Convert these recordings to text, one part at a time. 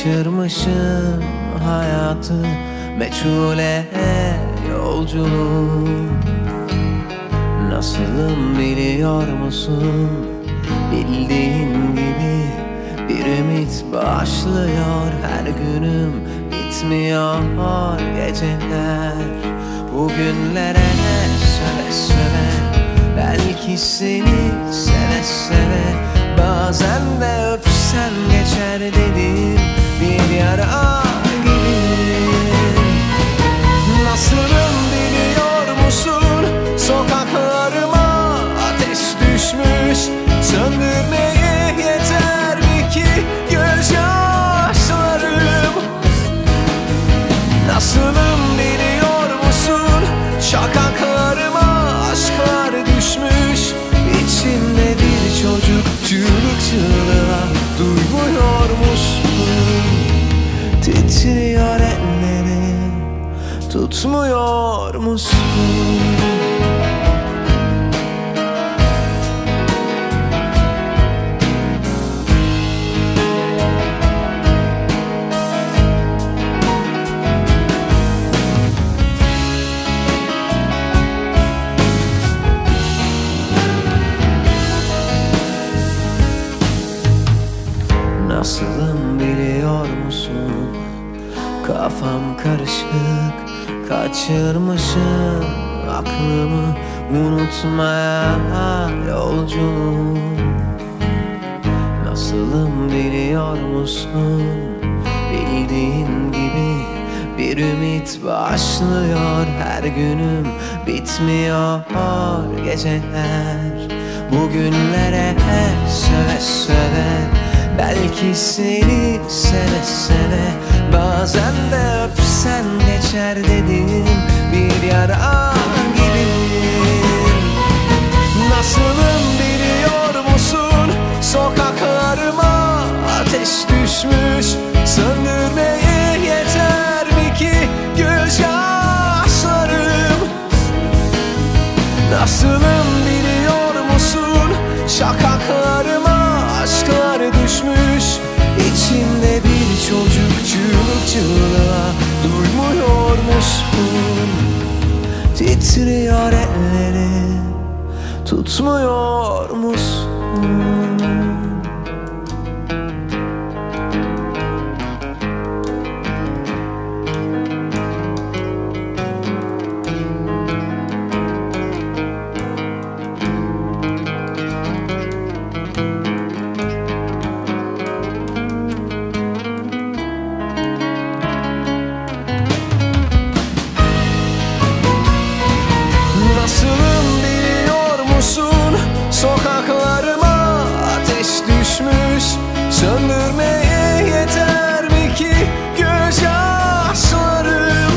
Kaçırmışım hayatı, meçhule yolculuğum. Nasılım biliyor musun? Bildiğin gibi bir ümit başlıyor. Her günüm bitmiyor geceler. Bugünlere seve seve, belki seni seve seve, bazen de öpsen geçer dediğim bir yara gibiyim. Nasılım biliyor musun? Sokaklarıma ateş düşmüş, söndürmeye yeter mi ki gözyaşlarım? Nasılım biliyor musun? Şakaklarıma aşklar düşmüş, İçimde bir çocuk çığlık çığlığa, duymuyor musun? Titriyor ellerim, tutmuyor musun? Nasılım biliyor musun? Kafam karışık, kaçırmışım aklımı unutmaya yolculuğum. Nasılım biliyor musun? Bildiğin gibi bir ümit başlıyor. Her günüm bitmiyor geceler. Bugünlere seve seve, belki seni seve seve, bazen de öpsen geçer dediğim bir yara gibiyim. Nasılım biliyor musun? Sokaklarıma ateş düşmüş, söndürmeye yeter mi ki gözyaşlarım? Nasılım biliyor musun? Şakaklarıma aşklar düşmüş, İçimde bir çocuk çığlık çığlığa, duymuyor musun? Titriyor ellerim, tutmuyor musun? Nasılım biliyor musun? Sokaklarıma ateş düşmüş, söndürmeye yeter mi ki gözyaşlarım?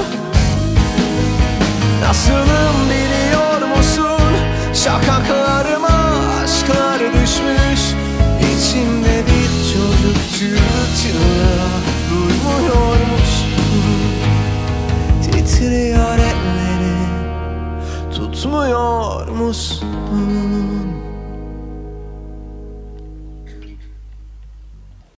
Nasılım biliyor musun? Şakaklarıma aşklar düşmüş, İçimde bir çocuk çığlık çığlığa, duymuyor musun? Titriyor ellerim, tutmuyor musun?